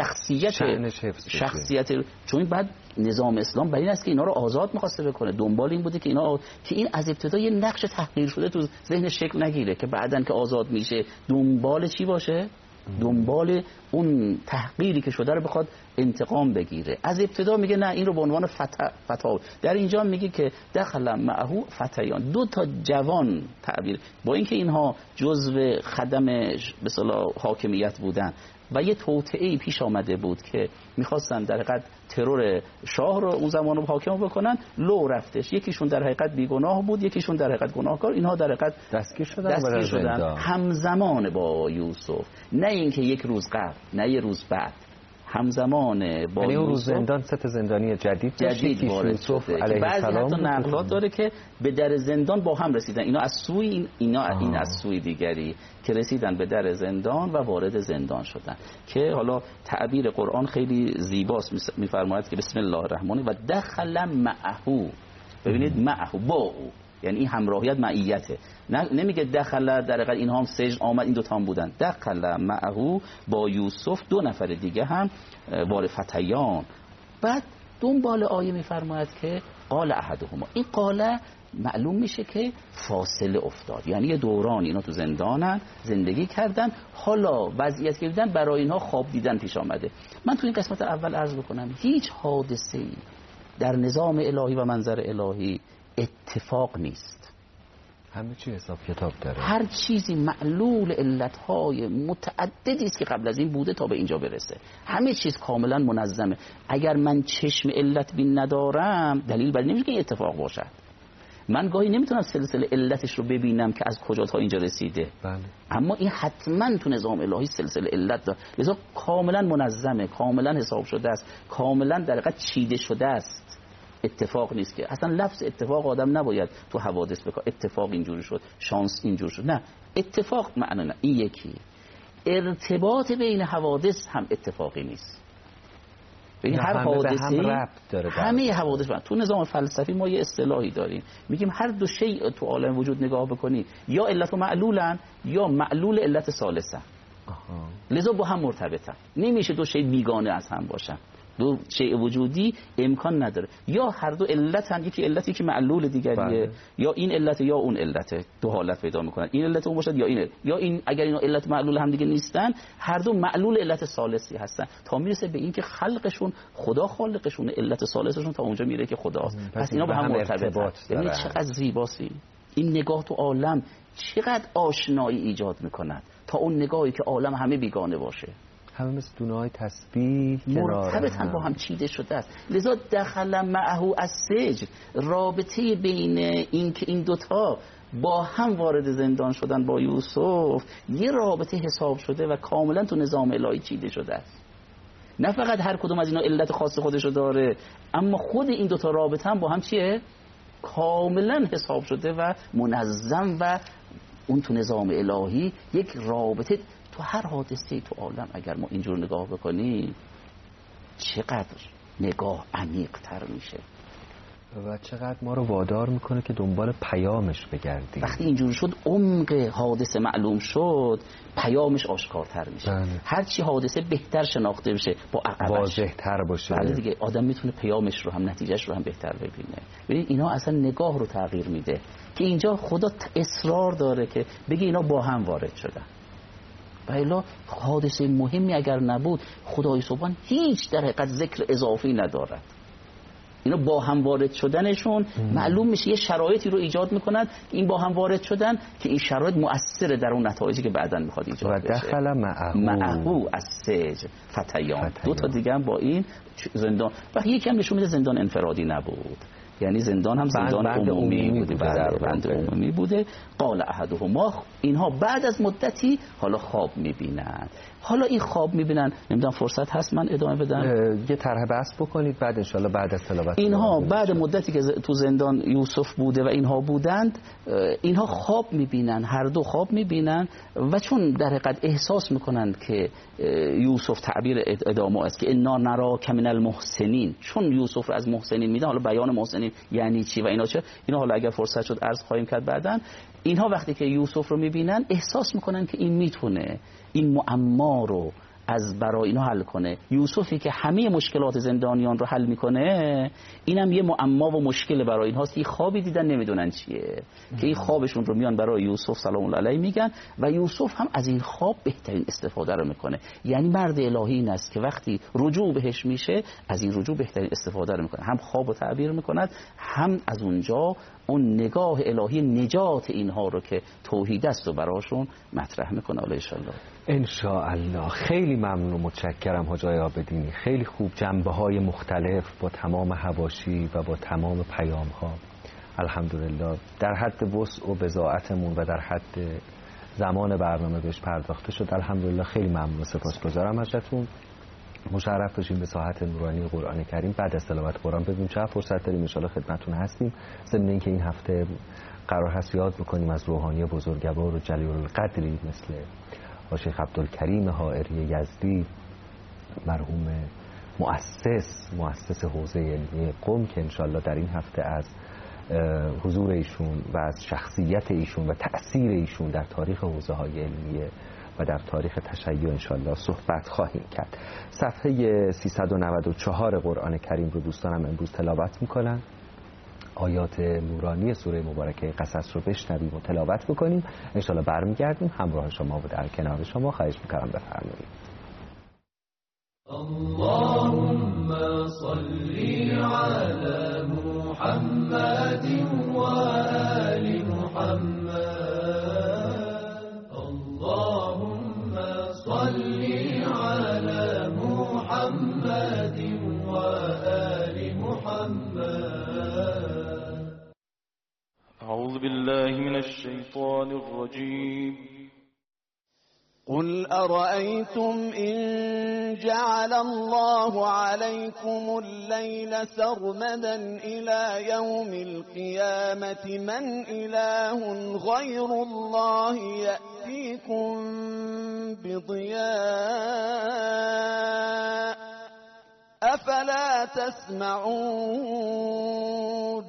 شخصیت چون بعد نظام اسلام برای این است که اینا رو آزاد می‌خواسته بکنه، دنبال این بوده که اینا که این از ابتدا یه نقش تحقیر شده تو ذهنش شکل نگیره که بعدن که آزاد میشه دنبال چی باشه، دنبال اون تحقیری که شده رو بخواد انتقام بگیره. از ابتدا میگه نه، این رو به عنوان فتا. در اینجا میگه که دخل معه فتیان، دو تا جوان تعبیر، با اینکه اینها جزو خدم به اصطلاح حاکمیت بودن و یه توطئه‌ای پیش آمده بود که میخواستن در حقیقت ترور شاه رو اون زمان رو حاکم بکنن، لو رفتش. یکیشون در حقیقت بیگناه بود، یکیشون در حقیقت گناهکار. اینها در حقیقت دستگیر شدن همزمان با یوسف، نه اینکه یک روز قبل نه یک روز بعد، همزمان با
یعنی اون
یوسف
زندان 3 زندانی جدید
وارد شده که بعضی حتی نقلات داره که به در زندان با هم رسیدن، اینا از سوی این از سوی دیگری که رسیدن به در زندان و وارد زندان شدن. که حالا تعبیر قرآن خیلی زیباست، میفرماید که بسم الله الرحمن و دخل معه. ببینید معه با او، یعنی این همراهیت معیته، نمیگه دخل در حقیقت اینها هم سجن آمد این دوتا هم بودن، دخل معه با یوسف 2 نفر دیگه هم وارد فتیان. بعد دنبال آیه میفرماید که قال احدهما، این قال معلوم میشه که فاصله افتاد، یعنی یه دوران اینا تو زندانن زندگی کردن، حالا وضعیت که دیدن برای اینها خواب دیدن پیش آمده. من تو این قسمت اول عرض بکنم هیچ حادثه‌ای در نظام الهی و منظر الهی اتفاق نیست،
همه چی حساب کتاب داره،
هر چیزی معلول علتهای متعددی است که قبل از این بوده تا به اینجا برسه، همه چیز کاملا منظمه. اگر من چشم علت بین ندارم دلیل بر نمیشه که این اتفاق باشد. من گاهی نمیتونم سلسله علتش رو ببینم که از کجا تا اینجا رسیده،
بله.
اما این حتما تو نظام الهی سلسله علت داره، لذا کاملا منظمه، کاملا حساب شده است، کاملا در حقیقت چیده شده است. اتفاق نیست که اصلا لفظ اتفاق آدم نباید تو حوادث بکنه، اتفاق اینجوری شد، شانس اینجوری شد، نه، اتفاق معنی نه، این یکی. ارتباط بین حوادث هم اتفاقی نیست، ببین هر حادثه همه حوادث تو نظام فلسفی ما یه اصطلاحی داریم میگیم هر دو شیء تو عالم وجود نگاه بکنی یا علت و معلولن یا معلول علت ثالثه، لذا با هم مرتبطن، نمیشه دو شیء بیگانه از هم باشن، دو شیء وجودی امکان نداره، یا هر دو علتن، یکی علتی که معلول دیگریه، یا این علت یا اون علت، دو حالت پیدا میکنن، این علت اون باشد یا این اگر اینا علت معلول هم دیگه نیستن هر دو معلول علت ثالثی هستن، تا میرسه به این که خلقشون خدا خالقشون، علت ثالثشون تا اونجا میره که خداست. پس اینا با هم مرتبطن. یعنی چقدر زیباست این نگاه تو عالم، چقدر آشنایی ایجاد میکند تا اون نگاهی که عالم همه بیگانه باشه،
همه مثل دونه‌های تسبیح
مرتبطن با هم چیده شده است. لذا دخل معه السجن، رابطه بین این که این دوتا با هم وارد زندان شدن با یوسف یه رابطه حساب شده و کاملا تو نظام الهی چیده شده است. نه فقط هر کدوم از اینا علت خاص خودشو داره، اما خود این دوتا رابطه هم با هم چیه؟ کاملا حساب شده و منظم و اون تو نظام الهی یک رابطه. تو هر حادثه‌ای تو عالم اگر ما اینجور نگاه بکنیم چقدر نگاه عمیق تر میشه
و چقدر ما رو وادار میکنه که دنبال پیامش بگردیم.
وقتی اینجور شد عمق حادثه معلوم شد پیامش آشکارتر میشه. هرچی حادثه بهتر شناخته بشه با عقبش
واضح تر باشه،
بعد دیگه آدم میتونه پیامش رو هم نتیجهش رو هم بهتر ببینه. ببین اینا اصلا نگاه رو تغییر میده که اینجا خدا اصرار داره که بگه اینا با هم وارد شدن. بایلا حادثه مهمی اگر نبود خدای سبحان هیچ در حقیقت ذکر اضافی ندارد. اینا با هم وارد شدنشون معلوم میشه یه شرایطی رو ایجاد میکنند که این با هم وارد شدن که این شرایط مؤثره در اون نتایجی که بعداً میخواد ایجاد بشه.
و دخل
معه السجن فتیان. دو تا دیگه هم با این زندان و یکی هم نشون میده زندان انفرادی نبود، یعنی زندان هم زندان عمومی بوده، بند عمومی بوده. قال احدهما، اینها بعد از مدتی حالا خواب میبینن. حالا این خواب میبینن، نمیدونم فرصت هست من ادامه بدم؟
یه طرح بحث بکنید بعد انشالله بعد از تلاوت.
اینها بعد مدتی که تو زندان یوسف بوده و اینها بودند، اینها خواب میبینن، هر دو خواب میبینن و چون در حقیقت احساس میکنند که یوسف تعبیر ادامه است که انا نراک من المحسنین، چون یوسف رو از محسنین میدن، حالا بیان محسنین یعنی چی و اینا چه، اینا حالا اگر فرصت شد عرض خواهیم کرد بعداً. اینها وقتی که یوسف رو میبینن احساس میکنن که این میتونه این معما رو از برای اینا حل کنه. یوسفی که همه مشکلات زندانیان رو حل میکنه، اینم یه معما و مشکل برای اینهاست. یه خوابی دیدن نمیدونن چیه که این خوابشون رو میان برای یوسف سلام الله علیه میگن و یوسف هم از این خواب بهترین استفاده رو میکنه. یعنی مرد الهی این است که وقتی رجوع بهش میشه از این رجوع بهترین استفاده رو میکنه، هم خواب رو تعبیر میکند، هم از اونجا اون نگاه الهی نجات اینها رو که توحید است و براشون مطرح میکنه. ان شاء الله. خیلی ممنون و متشکرم حاج آقای عابدینی، خیلی خوب جنبه‌های مختلف با تمام حواشی و با تمام پیام‌ها الحمدلله در حد وسع و بضاعتمون و در حد زمان برنامه بهش پرداخته شد. الحمدلله خیلی ممنون و سپاسگزارم ازتون.
مشرف بشیم به ساحت نورانی قرآن کریم. بعد از تلاوت قرآن ببینیم چه فرصت داریم، ان شاء الله خدمتتون هستیم. ضمن اینکه این هفته قرار هست یاد بکنیم از روحانی بزرگوار و جلیل القدری مثل شیخ عبدالکریم حائری یزدی، مرحوم مؤسس حوزه علمی قم، که ان شاء الله در این هفته از حضور ایشون و از شخصیت ایشون و تأثیر ایشون در تاریخ حوزه های علمیه و در تاریخ تشیع انشاءالله صحبت خواهیم کرد. صفحه 394 قرآن کریم رو دوستانم امروز تلاوت میکنن. آیات نورانی سوره مبارکه قصص رو بشنویم و تلاوت بکنیم. انشاءالله برمیگردیم همراه شما و در کنار شما. خواهش میکنم بفرمایید.
اللهم صل على محمد وآل محمد. اللهم صل على محمد وآل محمد.
أعوذ بالله من الشيطان الرجيم.
قل أرأيتم إن جعل الله عليكم الليل سرمدا إلى يوم القيامة من إله غير الله يأتيكم بضياء أفلا تسمعون.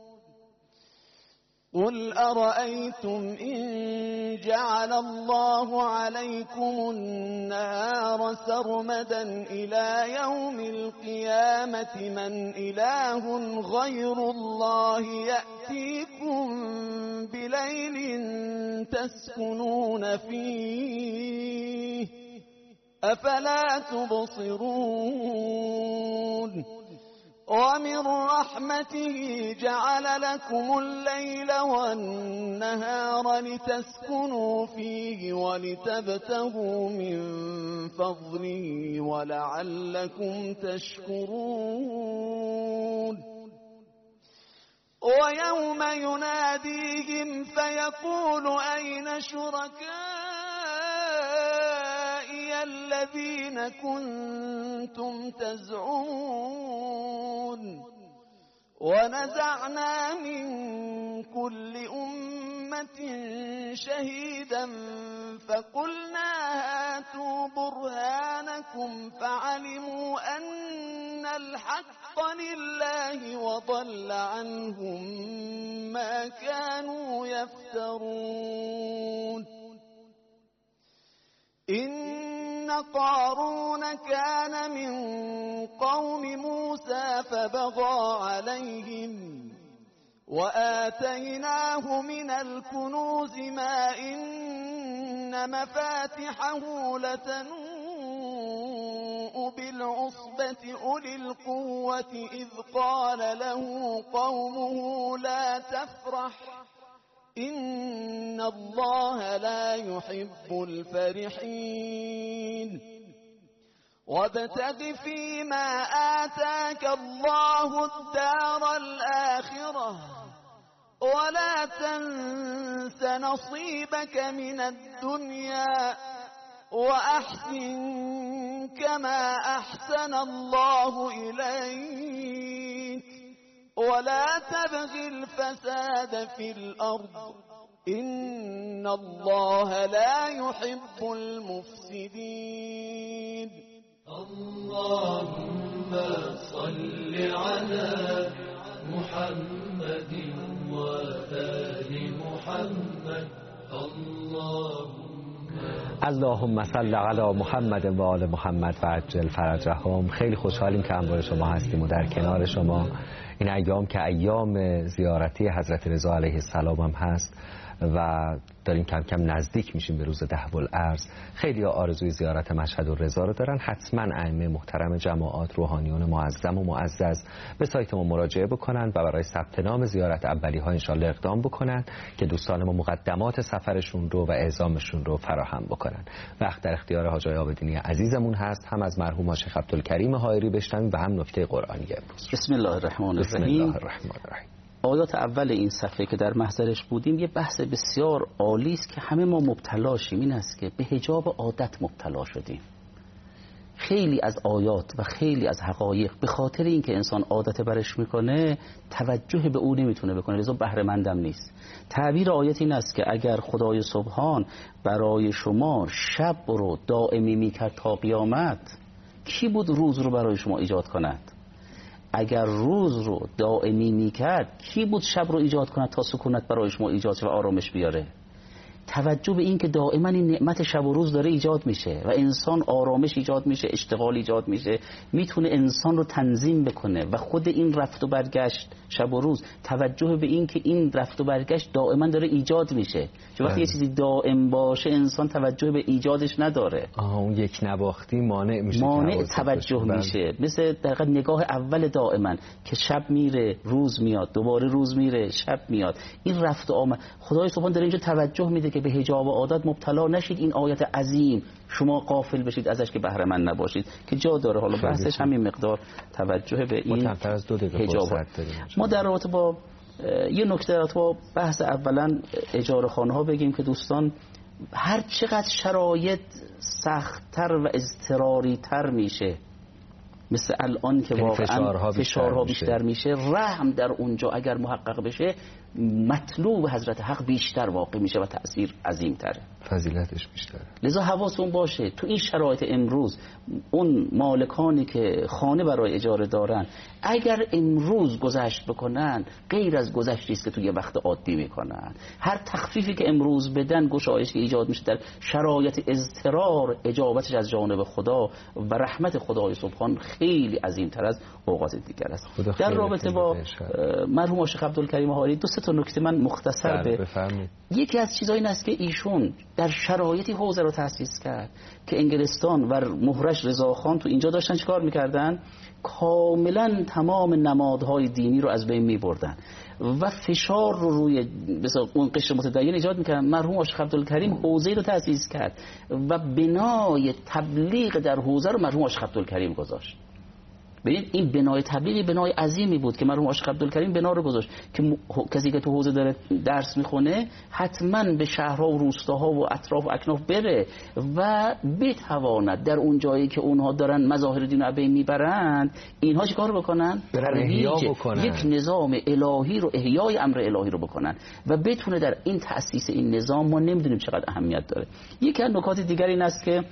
قل أرأيتم إن جعل الله عليكم النار سرمدا إلى يوم القيامة من إله غير الله يأتيكم بليل تسكنون فيه أفلا تبصرون. ومن رحمته جعل لكم الليل والنهار لتسكنوا فيه ولتبتغوا من فضله ولعلكم تشكرون. ويوم يناديهم فيقول أين شركائي الذين كنتم تزعمون. ونزعنا من كل أمة شهيدا فقلنا هاتوا برهانكم فعلموا أن الحق لله وضل عنهم ما كانوا يفترون. إن قارون كان من قوم موسى فبغى عليهم وآتيناه من الكنوز ما إن مفاتحه لتنوء بالعصبة أولي القوة إذ قال له قومه لا تفرح إن الله لا يحب الفرحين. وابتغ فيما آتاك الله الدار الآخرة ولا تنس نصيبك من الدنيا وأحسن كما أحسن الله إليك ولا تبغ الفساد في الأرض إن الله لا يحب المفسدين.
اللهم صل على محمد وآل محمد.
اللهم صل علی محمد و آل محمد و عجل فرجهم. خیلی خوشحالیم که همراه شما هستیم و در کنار شما. این ایام که ایام زیارتی حضرت رضا علیه السلام هم هست و داریم کم کم نزدیک میشیم به روز دهو الارض. خیلی آرزوی زیارت مشهد الرضا رو دارن. حتما ائمه محترم جماعات، روحانیون معظم و معزز به سایت ما مراجعه بکنن و برای ثبت نام زیارت اولی ها انشالله اقدام بکنن که دوستان ما مقدمات سفرشون رو و اعزامشون رو فراهم بکنن. وقت در اختیار حاج آقای عابدینی عزیزمون هست. هم از مرحوم شیخ عبدالکریم حائری بشنویم و هم نکته قرآنی امروز.
بسم الله الرحمن الرحیم. آیات اول این صفحه که در محضرش بودیم یه بحث بسیار عالی است که همه ما مبتلا شیم. این است که به حجاب عادت مبتلا شدیم. خیلی از آیات و خیلی از حقایق به خاطر اینکه انسان عادت برش میکنه توجه به او نمیتونه بکنه، لذا بهره مندم نیست. تعبیر آیت این است که اگر خدای سبحان برای شما شب رو دائمی میکرد تا قیامت، کی بود روز رو برای شما ایجاد کند؟ اگر روز رو دائمی میکرد، کی بود شب رو ایجاد کند تا سکونت برای شما ایجاد شه و آرامش بیاره؟ توجه به این که دائما این نعمت شب و روز داره ایجاد میشه و انسان آرامش ایجاد میشه، اشتغال ایجاد میشه، میتونه انسان رو تنظیم بکنه و خود این رفت و برگشت شب و روز، توجه به این که این رفت و برگشت دائما داره ایجاد میشه، چون وقتی یه چیزی دائم باشه انسان توجه به ایجادش نداره،
اون یک نواختی مانع میشه،
مانع توجه میشه. مثل دقیقا نگاه اول دائما که شب میره روز میاد، دوباره روز میره شب میاد، این رفت و آمد. خدای سبحان داره اینجا توجه میده که به حجاب و عادت مبتلا نشید، این آیت عظیم شما غافل بشید ازش که بهره مند نباشید، که جا داره. حالا بحثش همین مقدار توجه به این حجاب. ما در رابطه با یه نکته در با بحث اولا اجاره خانه ها بگیم که دوستان هر چقدر شرایط سخت‌تر و اضطراری تر میشه، مثل الان که واقعا فشارها بیشتر میشه، رحم در اونجا اگر محقق بشه مطلوب حضرت حق بیشتر واقع میشه و تأثیر عظیم تره،
فضیلتش بیشتره.
لذا حواستون باشه تو این شرایط امروز اون مالکانی که خانه برای اجاره دارن اگر امروز گذشت بکنن غیر از گذشتی است که توی وقت عادی میکنن. هر تخفیفی که امروز بدن گشایشی ایجاد میشه در شرایط اضطرار، اجابتش از جانب خدا و رحمت خدای سبحان خیلی عظیم‌تر از اوقات دیگر است. در رابطه با مرحوم شیخ عبدالکریم حالی دو سه تا نکته من مختصر
بفرمایید.
یکی از چیزایی این است که ایشون در شرایطی حوزه رو تأسیس کرد که انگلستان و مهرش رضاخان تو اینجا داشتن چیکار میکردن؟ کاملا تمام نمادهای دینی رو از بین میبردن و فشار رو روی اون قشر متدین ایجاد میکردن. مرحوم شیخ عبدالکریم حوزه‌ای رو تأسیس کرد و بنای تبلیغ در حوزه رو مرحوم شیخ عبدالکریم گذاشت. ببینید این بنای تبلیغی بنای عظیمی بود که مرحوم شیخ عبدالکریم بنا رو گذاشت که کسی که تو حوزه داره درس میخونه حتما به شهرها و روستاها و اطراف و اکناف بره و بتواند در اون جایی که اونها دارن مظاهر دین رو بین میبرند اینها چیکار بکنن؟ یک نظام الهی رو، احیای امر الهی رو بکنن و بتونه در این تأسیس این نظام. ما نمیدونیم چقدر اهمیت داره. یکی از نکات دیگر این است که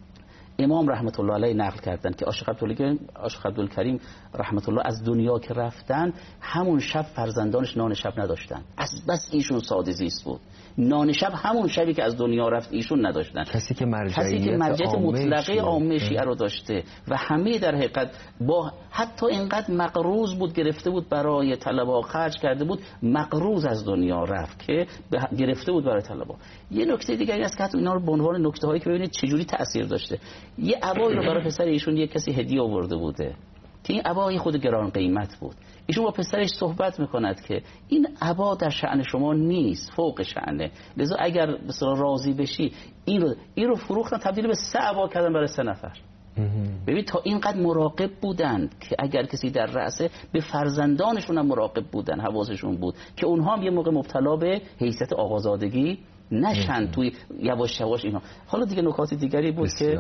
امام رحمت الله علیه نقل کردن که عاشق عبدالکریم رحمت الله از دنیا که رفتن همون شب فرزندانش نان شب نداشتن، از بس ایشون ساده زیست بود. نان شب همون شبی که از دنیا رفت ایشون نداشتن. کسی که مرجعیت مطلقه عامه شیعه رو داشته و همه در حقیقت با حتی اینقدر مقروض بود، گرفته بود برای طلبا، خرج کرده بود، مقروض از دنیا رفت که گرفته بود برای طلبا. یه نکته دیگری است که حتی اینا رو به عنوان نکته هایی که ببینید چجوری تأثیر داشته. یه عبایی رو برای پسر ایشون یه کسی هدیه آورده بوده که این عبای خود گران قیمت بود. ایشون با پسرش صحبت میکند که این عبا در شأن شما نیست، فوق شأنه، لذا اگر مثلا راضی بشی این رو فروختن تبدیل به 3 عبا کردن برای 3 نفر. ببین تا اینقدر مراقب بودند که اگر کسی در رأسه به فرزندانشون هم مراقب بودن، حواسشون بود که اونها هم یه موقع مبتلا به حیثیت آقازادگی نشن توی یواش یواش اینا. حالا دیگه نکات دیگری بود که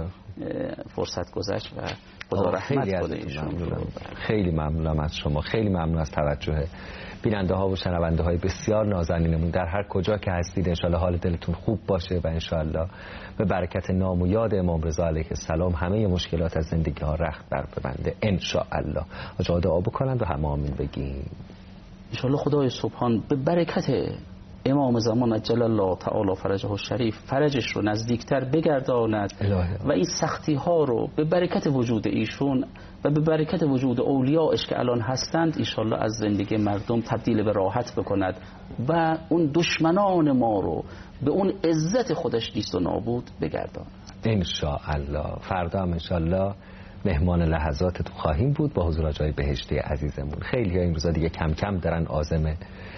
فرصت گذشت و خدا رحمت کنه ایشون.
خیلی ممنونم از شما، خیلی ممنون از توجه بیننده ها و شنونده های بسیار نازنینمون. در هر کجا که هستید انشالله حال دلتون خوب باشه و انشالله به برکت نام و یاد امام رضا علیه السلام همه مشکلات از زندگی ها رخت بر ببنده انشالله. آجا دعا بکنند و همه آمین بگیم.
انشالله خدای سبحان به برکت امام زمان عجل الله تعالی فرجه الشریف فرجش رو نزدیکتر بگرداند و این سختی ها رو به برکت وجود ایشون و به برکت وجود اولیاءش که الان هستند انشالله از زندگی مردم تبدیل به راحت بکند و اون دشمنان ما رو به اون عزت خودش نیست و نابود بگرداند
انشاءالله. فردا هم انشاءالله مهمان لحظاتتون خواهیم بود با حضور آقای بهشتی عزیزمون. خیلی این روزا دیگه کم کم دارن عازم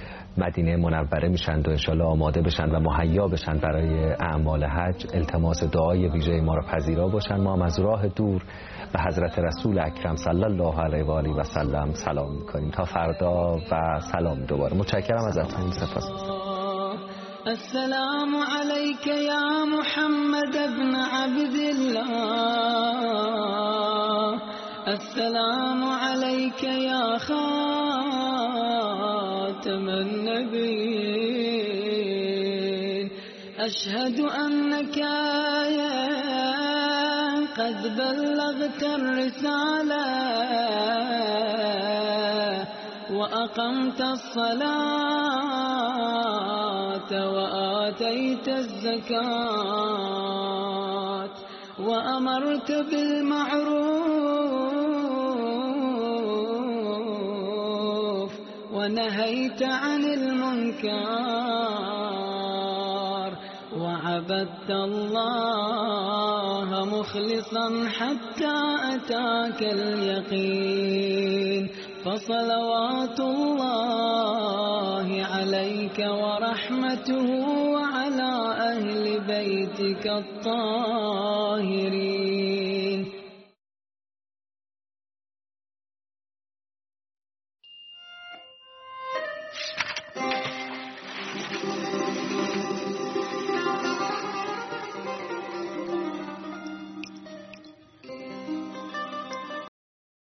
مدینه منوره میشن و انشالله آماده بشن و مهیا بشن برای اعمال حج. التماس دعای ویژه ما را پذیرا باشن. ما هم از راه دور به حضرت رسول اکرم صلی الله علیه و آله و سلم سلام میکنیم. تا فردا و سلام دوباره. متشکرم ازتون. سپاس.
السلام عليك يا محمد ابن عبد الله السلام عليك يا خاتم النبيين. أشهد أنك قد بلغت الرسالة وأقمت الصلاة وآتيت الزكاة وأمرت بالمعروف ونهيت عن المنكر وعبدت الله مخلصا حتى أتاك اليقين. فصلوات الله عليك ورحمته وعلى أهل بيتك الطاهرين